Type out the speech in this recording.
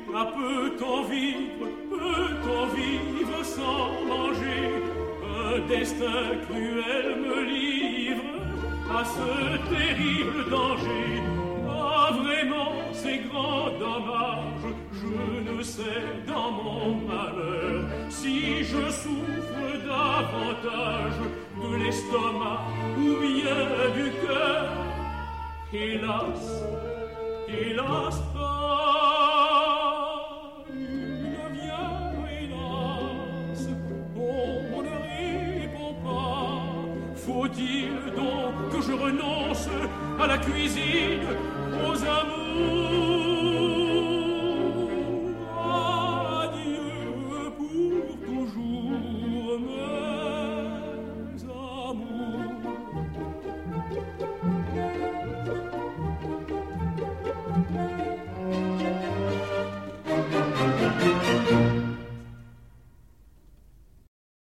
Ah, peut-on vivre sans manger? Un destin cruel me livre à ce terrible danger. Ah, vraiment, c'est grand dommage. Je ne sais dans mon malheur si je souffre davantage de l'estomac ou bien du cœur. Hélas, hélas, une vient, hélas, on ne répond pas. Faut-il donc que je renonce à la cuisine, aux amours?